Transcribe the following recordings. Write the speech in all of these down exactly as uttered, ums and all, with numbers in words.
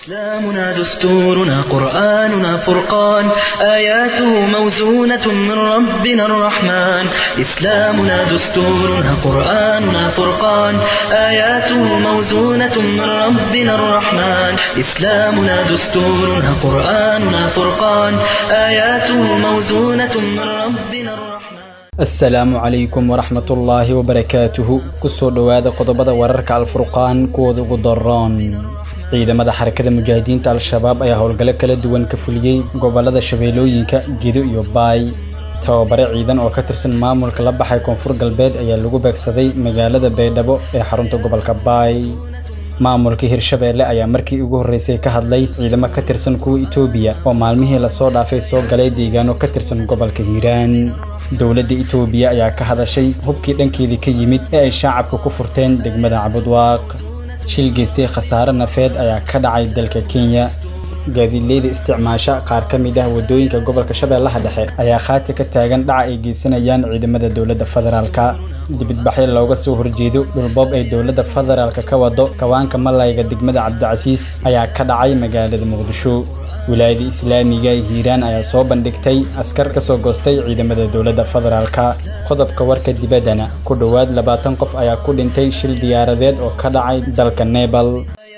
إسلامنا دستورنا قرآننا فرقان آياته موزونة من ربنا الرحمن إسلامنا دستورنا قرآننا فرقان آياته موزونة من ربنا الرحمن إسلامنا دستورنا قرآننا فرقان آياته موزونة من ربنا الرحمن السلام عليكم ورحمة الله وبركاته كسر دواد قضبة وررك على الفرقان كود قدران ciidamada xarakada mujaahidiinta al-shabaab ayaa howlgalo kala duwan ka fuliyay gobolada shabeellooyinka Gedo iyo Baay tababare ciidan oo ka tirsan maamulka la baxay koonfur galbeed ayaa lagu beegsaday magaalada Baydhabo ee xarunta gobolka Baay maamulka Hirshabeelle ayaa markii ugu horeysay ka hadlay ciidamo ka tirsan kuwa Itoobiya oo maalmihii la soo dhaafay soo galay deegaano ka tirsan gobolka Hiiraan dawladda Itoobiya ayaa ka hadashay hubkii dhankeedii ka yimid ee ay shacabka ku furteen degmada Cabudwaaq shil geystay khasaare nafeed ayaa ka dhacay dalka Kenya gaadiidleyda isticmaasha qaar ka mid ah wadooyinka gobolka Shabeellaha Dhexe ayaa khaati ka taagan dhaca ay geysanayaan ciidamada dawladda federaalka dibadbaxyo looga soo horjeedo dhulboob ay dawladda federaalka ka wado kawaanka malayga degmada Cabdicasiis ayaa ka dhacay magaalada Muqdisho wilaayada islaamiga ee Hiiraan ayaa soo bandhigtay askar ka soo goostay ciidamada dawladda federaalka qodobka warka dibaddana ku dhawaad labaatan qof ayaa ku dhintay shil diyaaradeed oo ka dhacay dalka Nepal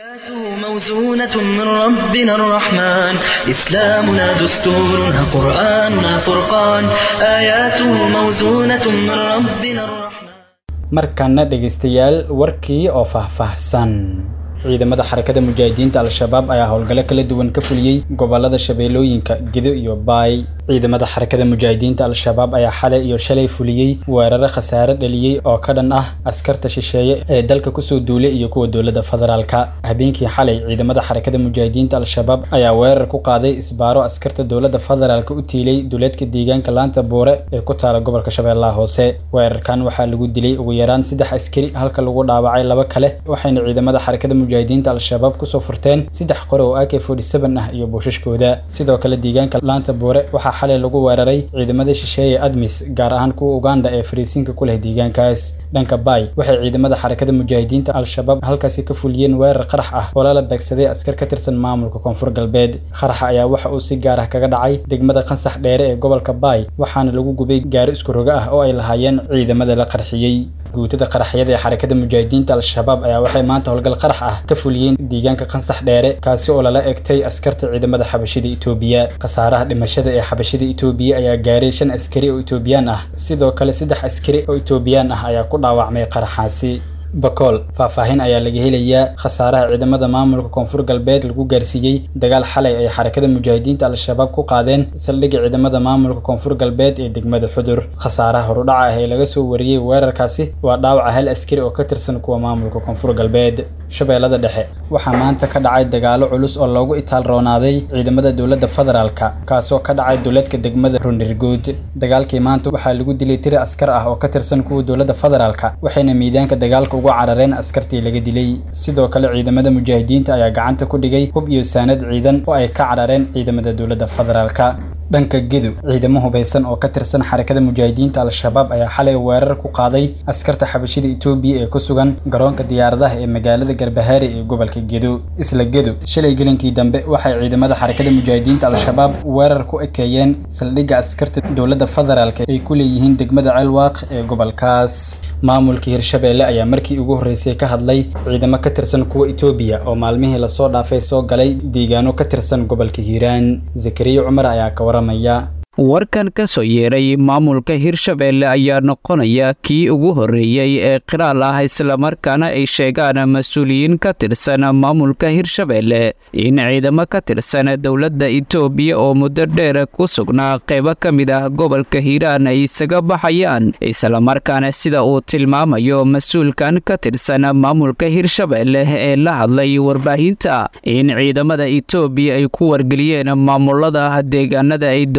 موزونة من ربنا الرحمن إسلامنا دستورنا قرآننا فرقان آياته موزونة من ربنا الرحمن markana dhageystayaal warkii oo faahfaahsan ciidamada xarakada mujaahidiinta al-shabaab ayaa howlgalo kala duwan ka fuliyay gobolada shabeellooyinka Gedo iyo Baay ciidamada xarakada mujaahidiinta al-shabaab ayaa xalay iyo shalay fuliyay weerar khasaare dhaliyay oo ka dhan ah askarta shisheeye ee dalka ku soo duulay iyo kuwa dawladda federaalka habeenkii xalay ciidamada xarakada mujaahidiinta al-shabaab ayaa weerar ku qaaday isbaaro askarta dawladda federaalka u tiilay duleedka deegaanka Laanta Boore ee ku taala gobolka Shabeellaha Hoose weerarkan waxaa lagu dilay ugu yaraan saddex askari halka lagu dhaawacay laba kale waxayna ciidamada xarakada mujaahidiinta al-shabaab ku soo furteen saddex qori oo A K forty-seven ah iyo booshaskooda sidoo kale deegaanka Laanta Boore waxa xalay lagu weeraray ciidamada shisheeye Admis gaar ahaan kuwa Uganda ee Fariisinka ku leh deegaankaas dhanka Baay waxay ciidamada xarakada mujaahidiinta al-shabaab halkaas ka fuliyeen weerar qarax ah oo la beegsaday askar ka tirsan maamulka koonfur galbeed qaraxa ayaa waxa uu si gaar ah kaga dhacay degmada Qansax Dheere ee gobolka Baay waxaana lagu gubay gaari isku roga ah oo ay lahaayeen ciidamada la qarxiyay guutada qaraxyada ee xarakada mujaahidiinta al-shabaab ayaa waxay maanta howlgal qarax ah ka fuliyeen deegaanka Qansax Dheere kaasi oo lala egtay askarta ciidamada xabashida Itoobiya qasaaraha dhimashada ee xabashida Itoobiya ayaa gaaray shan askari oo Itoobiyaan ah sidoo kale saddex askari oo Itoobiyaan ah ayaa ku dhaawacmay qaraxaasi Bakool faahfaahin ayaa laga helayaa khasaaraha ciidamada maamulka koonfur galbeed lagu gaarsiiyay dagaal xalay ay xarakada mujaahidiinta al-shabaab ku qaadeen saldhigga ciidamada maamulka koonfur galbeed ee degmada Xudur khasaaraha horudhaca ah ee laga soo wariyay weerarkaasi waa dhaawaca hal askari oo ka tirsan kuwa maamulka koonfur galbeed Shabeellada Dhexe waxaa maanta ka dhacay dagaalo culus oo loogu itaal roonaaday ciidamada dawladda federaalka kaasoo ka dhacay duleedka degmada Runirgood dagaalkii maanta waxaa lagu dilay tiro askar ah oo ka tirsan kuwa dawladda federaalka waxayna miidaanka dagaalka ugu carareen askartii laga dilay sidoo kale ciidamada mujaahidiinta ayaa gacanta ku dhigay hub iyo saanad ciidan oo ay ka carareen ciidamada dawladda federaalka dhanka Gedo ciidamo hubeysan oo ka tirsan xarakada mujaahidiinta al-shabaab ayaa xalay weerar ku qaaday askarta xabashida Itoobiya ee ku sugan garoonka diyaaradaha ee magaalada Garbahaare ee gobolka Gedo isla Gedo shalay gelinkii dambe waxay ciidamada xarakada mujaahidiinta al-shabaab weerar ku ekeeyeen saldhigga askarta dawladda federaalka ay ku leeyihiin degmada Ceelwaaq ee gobolkaas maamulka Hirshabeelle ayaa markii ugu horeysay ka hadlay ciidamo ka tirsan kuwa Itoobiya oo maalmihii la soo dhaafay soo galay deegaano ka tirsan gobolka Hiiraan Zakariya Cumar ayaa ka waramaya warkan ka soo yeeray maamulka Hirshabeelle ayaa noqonaya kii ugu horeeyay ee qiraal ah isla markaana ay sheegaan mas'uuliyiin ka tirsan maamulka Hirshabeelle in ciidamo ka tirsan dawladda Itoobiya oo muddo dheer ku sugnaa qaybo ka mid ah gobolka Hiiraan ay isaga baxayaan isla markaana sida uu tilmaamayo mas'uulkan ka tirsan maamulka Hirshabeelle ee la hadlay warbaahinta in ciidamada Itoobiya ay ku wargeliyeen maamulada deegaanada ay doonayaan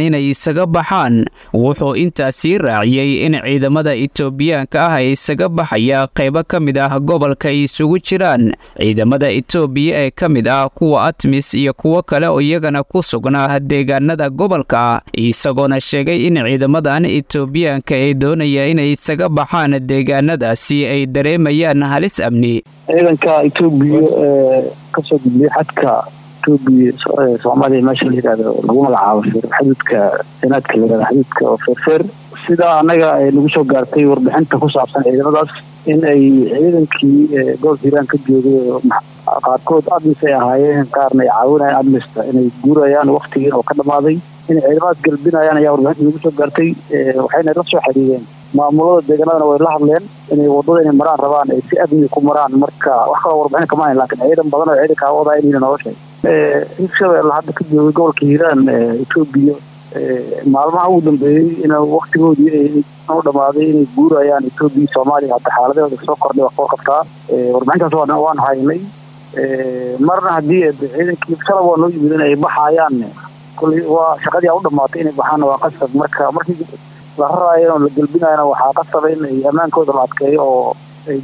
inay isaga baxaan. Wuxuu intaasii raaciyey in ciidamada Itoobiyaanka ah ay isaga baxaya qaybo ka mid ah gobolka ay isugu jiraan ciidamada Itoobiya ee ka mid ah kuwa ATMIS iyo kuwo kale oo iyagana ku sugnaa deegaanada gobolka, isagoona sheegay in ciidamadan Itoobiyaanka ay doonaya inay isaga baxaan deegaanadaasi ay dareemayaan halis amni. ciidanka Itoobiya ee ka soo gudbay xadka Itoobiya Soomaaliya meesha la yiraahdo lagu magacaabo xadudka sanaadka la yiraahdo xadudka oo feer sida anaga ay lagu soo gaartay warbixinta ku saabsan ciidamadaas in ay ciidankii gobolka Hiiraan ka joogay qaarkood ATMIS ay ahaayeen qaarna ay caawinayaan ATMIS-ta inay guurayaan waqtigii oo ka dhamaaday in ciidamada galbinayaan ayaa warbixinta lagu soo gaartay waxayna la soo xiriireen maamulada deegaanadana way la hadleen inay wadada inay maraan rabaan ay si amni ku maraan marka wax kale warbixin kama hayn laakiin ciidan badan oo ciidanka wada inay noo sheegay ee Hirshabelle hadda ka joogay gobolka Hiiraan Itoobiya maalmaha ugu dambeeyay in waqtigoodii ay u dhamaaday inay guurayaan Itoobiya Soomaaliya hadda xaaladooda soo kordhay wax qorqadka warbixintaas waan waan haynay marna hadii ciidankii salabo noo yimid inay baxayaan kulli waa shaqadii u dhamaatay inay baxaan waa qasab marka markii la raayo la galbinaayna waxa qasab in ay amaankooda la adkeeyo oo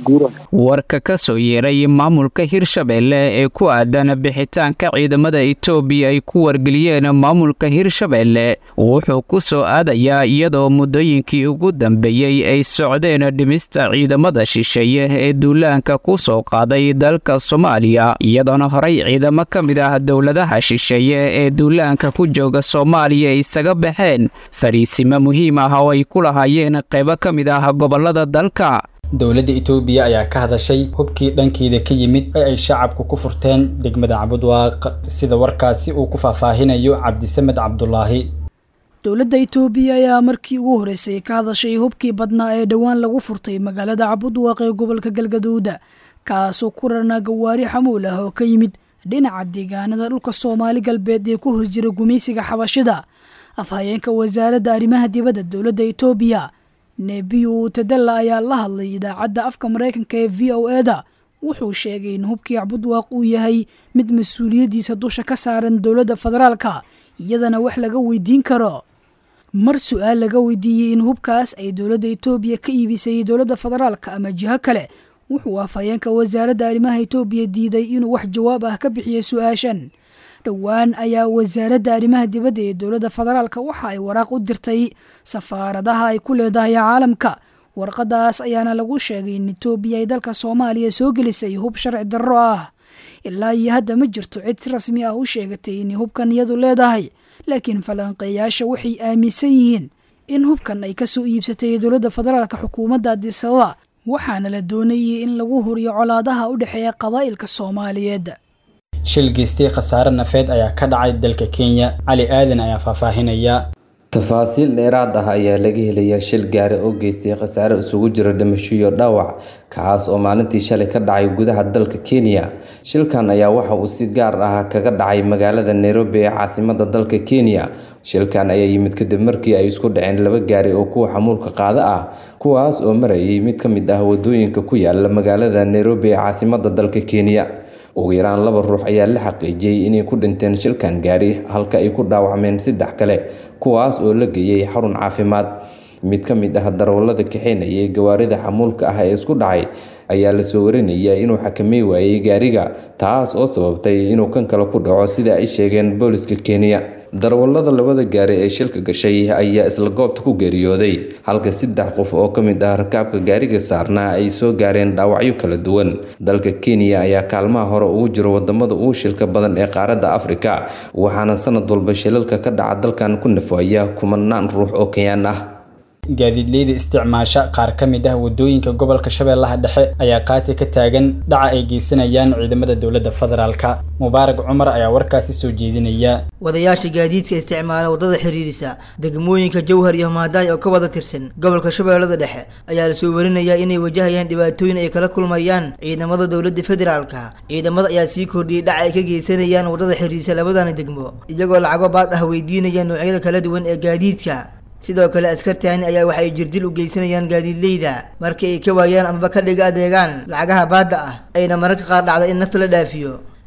warka ka soo yeeray maamulka Hirshabelle ee ku aadan bixitaanka ciidamada Itoobiya ay ku wargeliyeen maamulka Hirshabelle wuxuu ku soo aadayaa iyadoo muddooyinkii ugu dambeeyay ay socdeen dhimista ciidamada shisheeye ee duulaanka ku soo qaaday dalka Soomaaliya iyadoona horay ciidamo ka mid ah dowladaha shisheeye ee duulaanka ku jooga Soomaaliya isaga baxeen fariisimo muhiim ah oo ay ku lahaayeen qaybo ka mid ah gobolada dalka. dowladda Itoobiya ayaa ka hadashay hubkii dhankeeda ka yimid ee ay shacabku ku furteen degmada Cabudwaaq sida warkaasi uu ku faahfaahinayo Cabdisamed Cabdullaahi. dowladda Itoobiya ayaa markii ugu horeysay ka hadashay hubkii badnaa ee dhawaan lagu furtay magaalada Cabudwaaq ee gobolka Galgaduud kaasoo ku rarnaa gawaari xamuul ah oo ka yimid dhinaca deegaanada dhulka Soomaali galbeed ee ku horjira gumeysiga xabashida. afhayeenka wasaaradda arrimaha dibadda dowladda Itoobiya Nebiyu Tadalla ayaa la hadlay idaacadda afka Mareykanka ee V O A da wuxuu sheegay in hubkii Cabudwaaq uu yahay mid mas'uuliyadiisa dusha ka saaran dowladda federaalka iyadana wax laga weydiin karo. mar su'aal laga weydiiyay in hubkaas ay dowladda Itoobiya ka iibisay dowladda federaalka ama jiha kale wuxuu afhayeenka wasaaradda arrimaha Itoobiya diiday inuu wax jawaab ah ka bixiyo su'aashan. dhawaan ayaa wasaaradda arrimaha dibadda ee dowladda federaalka waxa ay waraaq u dirtay safaaradaha ay ku leedahay caalamka. warqadaas ayaana lagu sheegay in Itoobiya ay dalka Soomaaliya soo gelisay hub sharci darro ah. ilaa iyo hadda ma jirto cid si rasmi ah u sheegatay in hubkan iyadu leedahay, laakiin falanqeeyaasha waxay aaminsan yihiin in hubkan ay ka soo iibsatay dowladda federaalka xukuumadda Addis Ababa waxaana la doonayay in lagu huriyo colaadaha u dhaxeeya qabaa'ilka Soomaaliyeed. shil geystay khasaare nafeed ayaa ka dhacay dalka Kenya. Cali Aadan ayaa faahfaahinaya. tafaasiil dheeraad ah ayaa laga helaya shil gaari oo geystay khasaare isugu jira dhimasho iyo dhaawac kaas oo maalintii shalay ka dhacay gudaha dalka Kenya. shilkan ayaa waxa uu si gaar ah kaga dhacay magaalada Nairobi ee caasimadda dalka Kenya. shilkan ayaa yimid kadib markii ay isku dhaceen laba gaari oo kuwa xamuulka qaada ah kuwaas oo marayay mid ka mid ah wadooyinka ku yaala magaalada Nairobi ee caasimadda dalka Kenya. ugu yaraan laba ruux ayaa la xaqiijiyay inay ku dhinteen shilkan gaari halka ay ku dhaawacmeen saddex kale kuwaas oo la geeyay xarun caafimaad. mid ka mid ah darawallada kaxeynaya gawaarida xamuulka ah ee isku dhacay ayaa la soo warinaya inuu xakameey waayay gaariga taas oo sababtay inuu kan kale ku dhaco sida ay sheegeen booliska Kenya. darawallada labada gaari ee shilka gashay ayaa isla goobta ku geeriyooday halka saddex qof oo ka mid ah rakaabka gaariga saarnaa ay soo gaareen dhaawacyo kala duwan. dalka Kenya ayaa kaalmaha hore ugu jira wadamada ugu shilka badan ee qaaradda Afrika waxaana sanad walba shilalka ka dhaca dalkan ku nafaya kumanaan ruux oo Kenyan ah. gaadiidleyda isticmaasha qaar ka mid ah wadooyinka gobolka Shabeellaha Dhexe ayaa qaati ka taagan dhaca ay geysanayaan ciidamada dowladda federaalka. Mubaarak Cumar ayaa warkaasi soo jeedinaya. wadayaasha gaadiidka isticmaala wadada xiriirisa degmooyinka Jowhar iyo Maadaay oo ka wada tirsan gobolka Shabeellaha Dhexe ayaa la soo warinayaa inay wajahayaan dhibaatooyin ay kala kulmayaan ciidamada dowladda federaalka. ciidamada ayaa sii kordhiyay dhaca ay ka geysanayaan wadada xiriirisa labadan degmo iyagoo lacago baad ah weydiinayaan noocyada kala duwan ee gaadiidka. sidoo kale askartaani ayaa waxay jirdil u geysanayaan gaadiidleyda markii ay ka waayaan ama ka dhiga adeegaan lacagaha baadda ah ayna mararka qaar dhacda in nafta la dhaafiyo.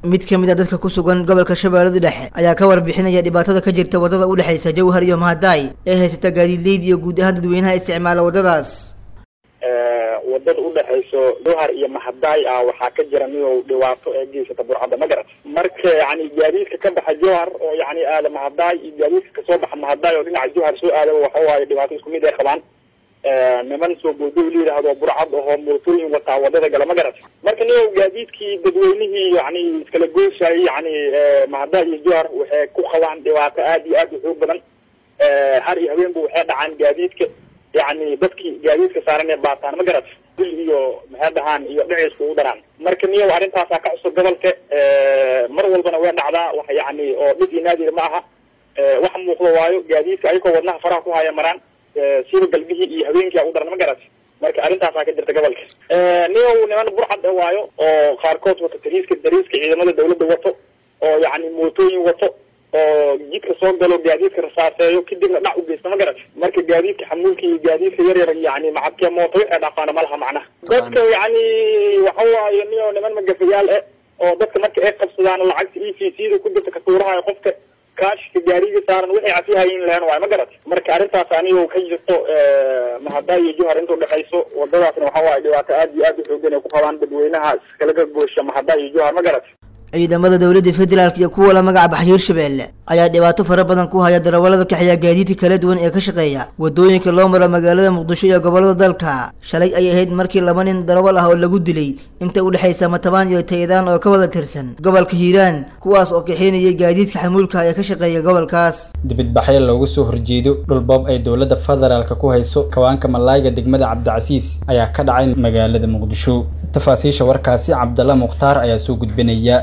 mid ka mid ah dadka ku sugan gobolka Shabeellada Dhexe ayaa ka warbixinaya dhibaatada ka jirta wadada u dhaxaysa Jowhar iyo Mahadaay ee haysata gaadiidleyda iyo guud ahaan dadweynaha isticmaala wadadaas wadada u dhaxayso Jowhar iyo Mahadaay ah waxa ka jira mid dhibaato ee geysata burcada magarat marka yani gaadiidka ka baxa Jowhar oo yani aada Mahadaay iyo gaadiidka ka soo baxa Mahadaay oo dhinaca Jowhar soo aada waxa waaye dhibaato isku mid ah qabaan niman soo boodoo leeyahay burcad oo mootooyin wata wadada gala magarat marka niyo gaadiidkii dadweynihii yani iskala gooshay yani Mahadaay iyo Jowhar waxay ku qabaan dhibaato aad iyo aad u xoog badan har iyo habeenba waxay dhacaan gaadiidka يعني dadkii gaadiidka saaran ee baataan ma garat iyo mahadahan iyo dhaceysku u daraan marka niyo arintaas ka cusub gobolka mar walbana way dhacdaa wax yani oo dhib inaadi ma aha wax muuqdo waayo gaadiidka ayagoo wadnaha faraha ku haya maraan sida galbihi iyo habeenkii u daran ma garat marka arintaas ka jirta gobolka niyo niman burcad waayo oo qaarkood wata tariiska dariiska ciidamada dawladda wato oo yani mootooyin wato oo jidka soo galo gaadiidka rasaaseeyo kadibna dhac u geysta ma garat marka gaadiidka xamuulka iyo gaadiidka yar yar yani macabka mooto ee dhaqaana malaha macna dadka yani waxa waaye niyo niman magafayaal ah oo dadka marka ay qabsadaan lacagta E F C da ku jirta ka tuuraha qofka kaashka gaariga saaran waxay cafihayn leen waa ma garat marka arintaas anigu ka jirto Mahadaay iyo Jowhar inta u dhaxayso wadadaasna waxa waaye dhibaato aad iyo aad u xooggan ay ku qabaan dadweynaha kala goosha Mahadaay iyo Jowhar ma garat ciidamada dawladda federaalka iyo kuwa la magac baxay Hirshabeelle ayaa dhibaato fara badan ku haya darawalada kaxaya gaadiidka kala duwan ee ka shaqeeya wadooyinka loo maro magaalada Muqdisho iyo gobolada dalka shalay ay ahayd markii laba nin darawal ah oo lagu dilay inta u dhaxaysa Matabaan iyo Teedaan oo ka wada tirsan gobolka Hiiraan kuwaas oo kaxeynayay gaadiidka xamuulka ee ka shaqeeya gobolkaas dibadbaxyo loogu soo horjeedo dhul boob ay dawladda federaalka ku hayso kawaanka Malayga degmada Cabdicasiis ayaa ka dhacay magaalada Muqdisho tafaasiisha warkaasi Cabdalla Muqtaar ayaa soo gudbinaya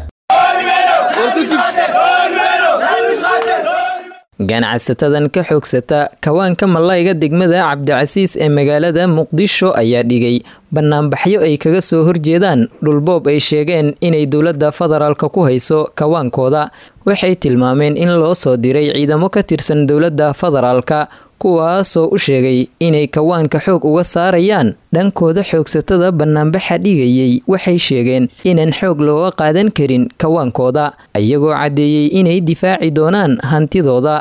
ganacsatadan ka xoogsata kawaanka malayga degmada Cabdicasiis ee magaalada Muqdisho ayaa dhigay banaanbaxyo ay kaga soo horjeedaan dhulboob ay sheegeen inay dawladda federaalka ku hayso kawaankooda waxay tilmaameen in loo soo diray ciidamo ka tirsan dawladda federaalka kuwaasoo u sheegay inay kawaanka xoog uga saarayaan dhankooda xoogsatada banaanbaxa dhigayay waxay sheegeen inaan xoog looga qaadan karin kawaankooda ayagoo caddeeyey inay difaaci doonaan hantidooda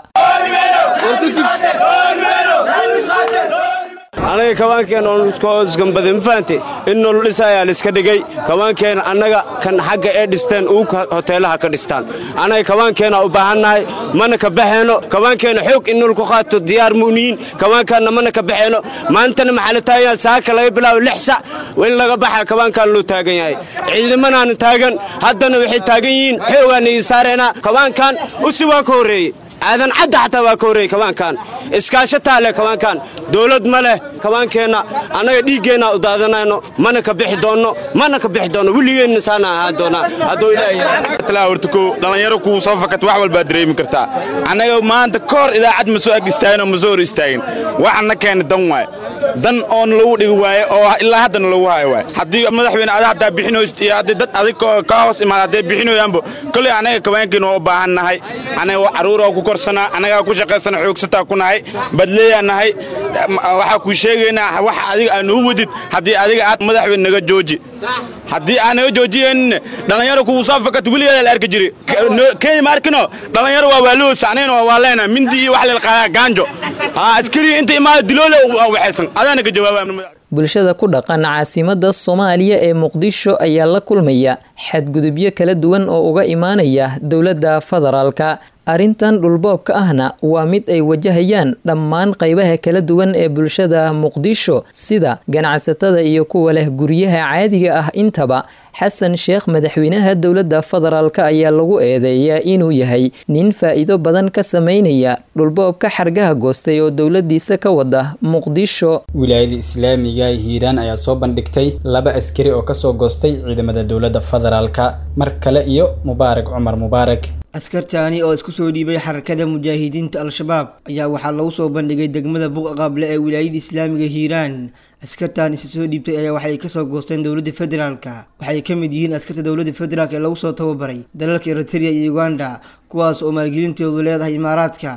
anaga kawaankeena oo isku gambadin faante in nolol dhisaya la iska dhigay kawaankeena anaga kan xagga ee dhisteen uu hoteelaha ka dhistaan anaga kawaankeena u baahanahay mana ka baxeeno kawaankeena xoog in nolol ku qaato diyaar muuniin kawaankeena mana ka baxeeno maantana maxalataaya saaka laga bilaabo lix sac in laga baxa kawaankan loo taagan yahay ciidamanaan taagan haddana waxay taagan yihiin xoogaan ay saareena kawaankan u si waa ka horeeyay aadan cadda xataa waa ka horeeyay kawaankan iskaashataa leh kawaankan dawlad ma leh kawaankeena anaga dhiiggeena u daadanayno mana ka bixi doonno mana ka bixi doonno weligeena saana ahaan doonaa hadduu ilaahay talaa horta ko dhalinyaro ku soo fakat wax walba dareemi kartaa anaga maanta koor idaacad ma soo ag istaagin oo ma soo hor istaagin waxana keena dan waay dan oon lagu dhigi waaye oo ilaa haddana lagu hayo waay haddii madaxweyne adaa haddaa bixinooyst iyo haddii dad adig ka hoos imaada hadday bixinooyaanbo kolley anaga kawaankeena oo u baahan nahay anaga caruur oo ku korsanaa anagaa ku shaqaysana xoogsataa ku nahay badleeyaa nahay waxaa kuu sheegaynaa wax adiga aa noo wadid haddii adiga aad madaxweyne naga jooji haddii aan naga joojiyeen dhalinyaro kugu soo fakat weligeeda la arki jiray kenya ma arkino dhalinyaro waa waaloos anayna waa waaleena mindi iyo wax la qaadaa gaanjo askari inta imaada diloole waxaysan adaana ka jawaabaa bulshada ku dhaqan caasimada Soomaaliya ee Muqdisho ayaa la kulmaya xadgudubyo kala duwan oo uga imaanaya dawladda federaalka arintan dhulboobka ahna waa mid ay wajahayaan dhammaan qaybaha kala duwan ee bulshada Muqdisho sida ganacsatada iyo kuwa leh guryaha caadiga ah intaba xasan sheekh madaxweynaha dawladda federaalka ayaa lagu eedeeyaa inuu yahay nin faa'iido badan ka sameynaya dhulboobka xargaha goostay oo dawladiisa ka wada Muqdisho wilaayada islaamiga ee Hiiraan ayaa soo bandhigtay laba askari oo ka soo goostay ciidamada dawladda federaalka mar kale iyo Mubaarak Umar Mubaarak askartaani oo isku soo dhiibay xarakada mujaahidiinta al-shabaab ayaa waxaa lagu soo bandhigay degmada Buuqaqable ee wilaayada islaamiga Hiiraan askartaan is soo dhiibtay ayaa waxay ka soo goosteen dawladda federaalka waxay ka mid yihiin askarta dawladda federaalka ee lagu soo tababaray dalalka Eritrea iyo Uganda kuwaas oo maalgelintoodu leedahay imaaraadka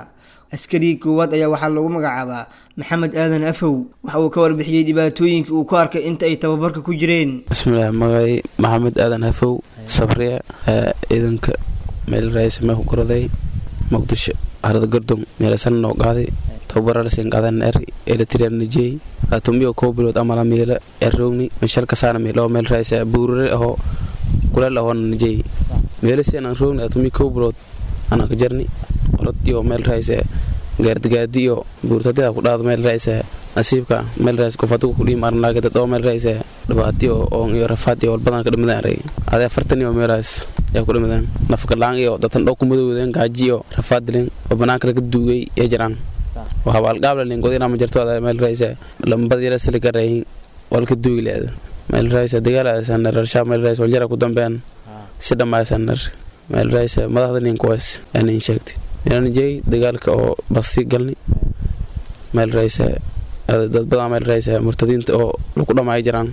askarigii koowaad ayaa waxaa lagu magacaabaa maxamed aadan afow waxa uu ka warbixiyey dhibaatooyinka uu ku arkay inta ay tababarka ku jireen. bismillaah magacay maxamed aadan afow sabriya ciidanka meel raayis ma ku garaday muqdisho arada gardon meel san noo qaaday tababar la seen qaadan eri electric energy atomiyo ko bilood amala meel erowni mashal ka saana meel meel raayis buurre oo kula la hon energy meel seen aan rowni atomiyo ko bilood ana ka jarni orodiyo meel raayis gaardigaadiyo buurtada ku dhaado meel raayis nasiibka meel raayis ku fadu ku dhiim arnaaga dad oo meel raayis dhibaatiyo oo iyo rafaadiyo badan ka dhimadan aray ada afartan iyo meel raayis yaa ku dhimadan nafka laan iyo dadtan dhow ku madowdeen gaajiyo rafaadleen oo banaanka laga duugay ee jiraan waxa wal gaabla leen godina ma jirto ada meel raayis lambadii la sili garay walka duugi leed meel raayis dagaalada rarsha meel raayis wal jara ku dambean si dhammaysan meel raayis madaxda nin kuwaas aan sheegtay inaan jeey dagaalka oo basti galni meel raayis dad badan meel raayis murtadiinta oo lagu dhamaay jiraan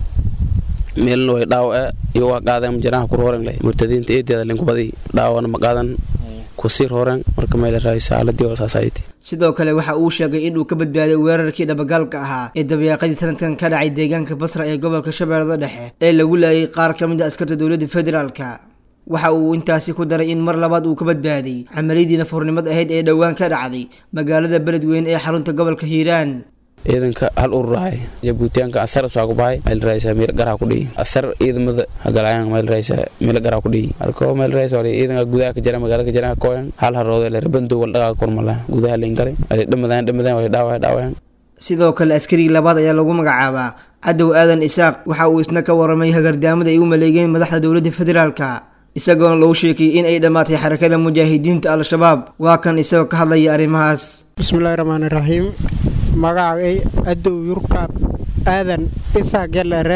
meel way dhaaw iyo waa qaadeen jiraan ku horan leh murtadiinta eedeeda linku badi dhaawana ma qaadan ku sir horan marka meel raayis xaaladii oo society. sidoo kale waxa uu sheegay in uu ka badbaaday weerarkii dhabagalka ahaa ee dabayaaqadii sanadkan ka dhacay deegaanka Basra ee gobolka Shabeellada Dhexe ee lagu laayay qaar ka mid ah askarta dowladda federaalka. waxa uu intaasi ku daray in mar labaad uu ka badbaaday camaliyadii nafurnimada ahayd ee dhawaan ka dhacday magaalada Beledweyne ee xarunta gobolka Hiiraan. ciidanka hal ururaay Jabuutiyaanka asar soo gubay meel raayis meel garaa ku dhigay asar ciidamada hagalayaan meel raayis meel garaa ku dhigay arko meel raayis oo ciidanka gudaha ka jira magaalada ka jira kooyan hal haroodo la rabando wal dhaga kormala gudaha leen galay ay dhamadaan dhamadaan way dhaaway dhaawayaan. sidoo kale askarigii labaad ayaa lagu magacaabaa Cadow Aadan Isaaq waxa uu isna ka waramay hagardaamada ay u maleegeen madaxda dowladda federaalka isagoo loo sheegay in ay dhamaatay xarakada mujaahidiinta al-shabaab. waa kan isagoo ka hadlaya arrimahaas. bismillaahir rahmaanir rahiim magacay Cadow Yurkaab Aadan Isaaq galare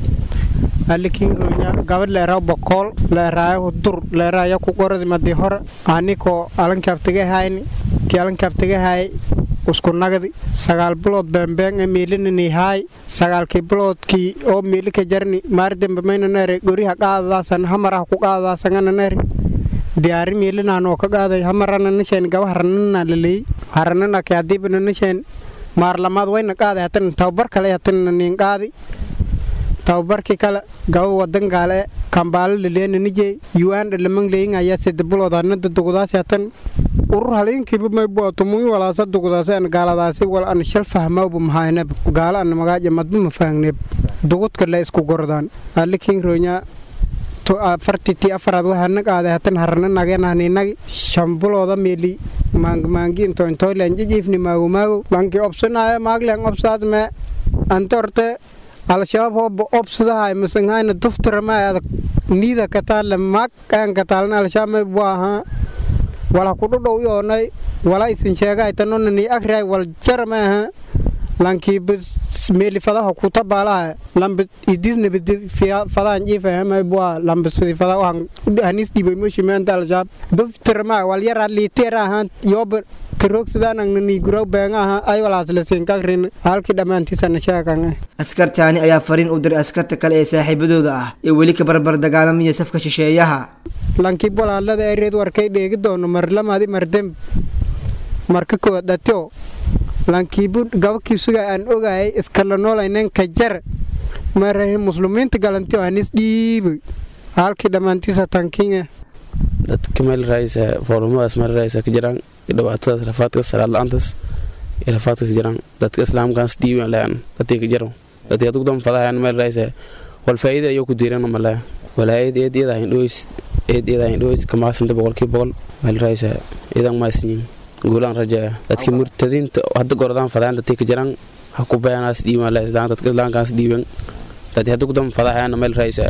alikin ronya gabadh la raaw boqol la raaw dur la raaw ku qorad madi hore aniko alan kabtiga hayni ki alan kabtiga hay usku nagadi sagaal bilood bambang meelini hay sagaal ki bilood ki oo meelika jarni maardin bamayna nare guriha qaadaasan hamara ku qaadaasan nare diyaari meelina no ka qaaday hamarana nishan gawaharna lilay harana ka adibna nishan maarlamaad wayna qaaday hatan tababar kale hatan nin qaadi tababarki kale gaw wadan gaale kambaal leena nijay yuan dhamaan leeyay ayaa sidii bilood anada duqdaas hatan urur haleenkii ma booto muu wala sadduqdaas aan gaaladaasi wal aan shal fahmo bu mahayna gaala aan magaaje madbu ma faangnay duqudka la isku gordaan alikin ronya to afarti afraad waxaan qaaday hatan harna nageena ninagi shambilooda meeli maang maangi into into lenje jiifni maagu maagu banki optionaya maaglan opsaad me antorte al-shabaab opsadahay masangayna duftar ma niida ka taal maag kan ka taalna al-shabaab waa wala ku dhow yoonay wala isin sheegay tanon ni akray wal jarma lanki meeli fadaha ku tabaalaha lambe idisna bid fadaan jiifahama bua lambe sidii fada waxan hanis dibay meeshimaan daljaab duftar ma wal yara liitera han yob karogsadaan ni guraw beengaha ay walaas la siin kakrin halkii dhamaantiisana sheegan. askartaani ayaa fariin u diray askarta kale ee saaxiibadooda ah ee weli ka barbar dagaalamaya safka shisheeyaha. lanki bolaalada ereed warkay dheegi doono mar lamaadi mardem marka kooda dhato lanki bun gabaki suga aan ogaay iskala noolaynen ka jar marahe muslimiinta galanti anis dhiibay halkii dhamaantiisa tankiinga dadka meel raayis foorumadaas meel raayis ka jiraan dhibaatadaas rafaadka salaad la'aantaas iyo rafaadka ka jiraan dadka islaamkaas dhiiban laan dadka ka jiraan dadka aad ugu dam fadayaan meel raayis wal faa'iido ay ku diiraan ma leh walaayid eed eed ay dhoys eed eed ay dhoys kama santa boqolkiiba boqol meel raayis idan ma siin guulaan rajaa dadka murtadiinta hadda goordaan fadayaan dadka ka jiraan ha ku bayanaas dhiiban la islaan dadka islaamkaas dhiiban dadka aad ugu dam fadayaan meel raayis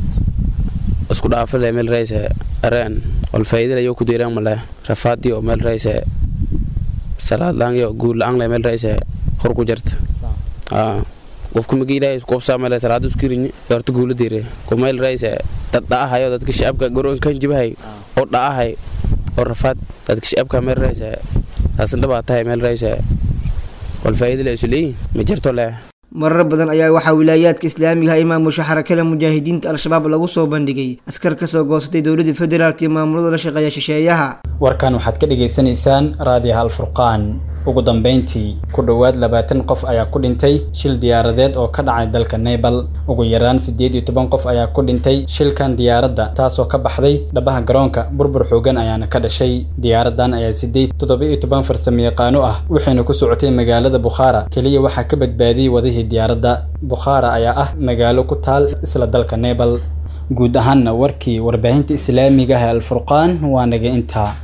isku dhaafay meel raayis araan wal faa'iido ay ku diiraan ma leh rafaadi oo meel raayis salaad laan iyo guul aan la meel raayis hor ku jirta ah qofku magiilay isku qabsaamay salaad isku riñi yartu guul diire ko meel raayis dad dhaahayo dadka shacabka garoon kan jibahay oo dhaahay oo rafaad dadka shacabka meel raayis asan dhabaatay meel raayis wal faa'iido la isleey ma jirto leh. marar badan ayaa waxaa wilaayaadka islaamiga ay maamusha xarakada mujaahidiinta al-shabaab lagu soo bandhigay askar kasoo goosatay dowladda federaalk iyo maamulada la shaqeeya shisheeyaha. warkan waxaad ka dhageysanaysaan raadiyaha alfurqaan. ugu dambeyntii ku dhowaad labaatan qof ayaa ku dhintay shil diyaaradeed oo ka dhacay dalka Nepal. ugu yaraan sideed iyo toban qof ayaa ku dhintay shilkan diyaaradda taasoo ka baxday dhabaha garoonka burbur xoogan ayaana ka dhashay. diyaaradan ayaa sideed toddoba iyo toban farsamayaqaano ah waxayna ku socotay magaalada Bukhara kaliya waxaa ka badbaadiyay wadihii diyaaradda. Bukhara ayaa ah magaalo ku taal isla dalka Nepal. guud ahaanna warkii warbaahinta islaamiga ah ee alfurqaan waa naga intaa.